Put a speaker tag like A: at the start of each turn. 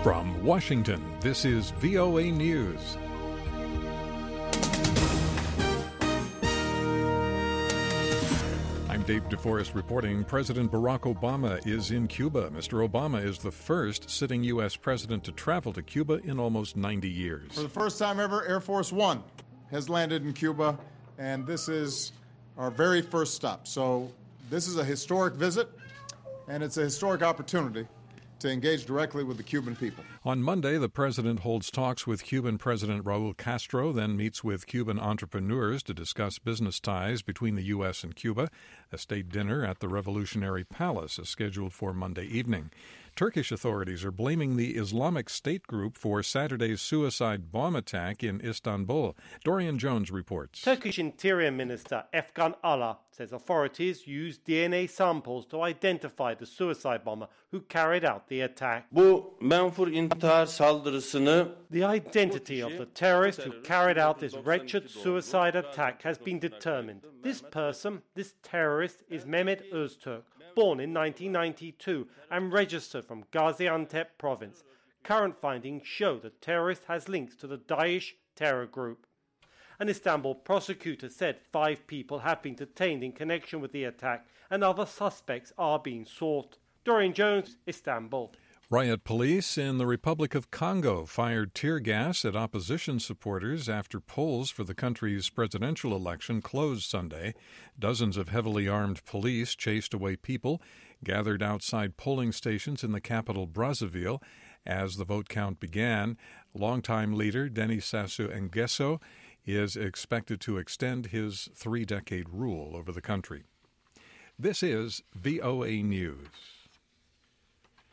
A: From Washington, this is VOA News. I'm Dave DeForest reporting President Barack Obama is in Cuba. Mr. Obama is the first sitting U.S. president to travel to Cuba in almost 90 years.
B: For the first time ever, Air Force One has landed in Cuba, and this is our very first stop. So this is a historic visit, and it's a historic opportunity to engage directly with the Cuban people.
A: On Monday, the president holds talks with Cuban President Raul Castro, then meets with Cuban entrepreneurs to discuss business ties between the U.S. and Cuba. A state dinner at the Revolutionary Palace is scheduled for Monday evening. Turkish authorities are blaming the Islamic State group for Saturday's suicide bomb attack in Istanbul. Dorian Jones reports.
C: Turkish Interior Minister Efkan Ala says authorities used DNA samples to identify the suicide bomber who carried out the attack.
D: The
C: identity of the terrorist who carried out this wretched suicide attack has been determined. This terrorist, is Mehmet Öztürk, born in 1992 and registered from Gaziantep province. Current findings show the terrorist has links to the Daesh terror group. An Istanbul prosecutor said 5 people have been detained in connection with the attack and other suspects are being sought. Dorian Jones, Istanbul.
A: Riot police in the Republic of Congo fired tear gas at opposition supporters after polls for the country's presidential election closed Sunday. Dozens of heavily armed police chased away people gathered outside polling stations in the capital Brazzaville as the vote count began. Longtime leader Denis Sassou Nguesso is expected to extend his 3-decade rule over the country. This is VOA News.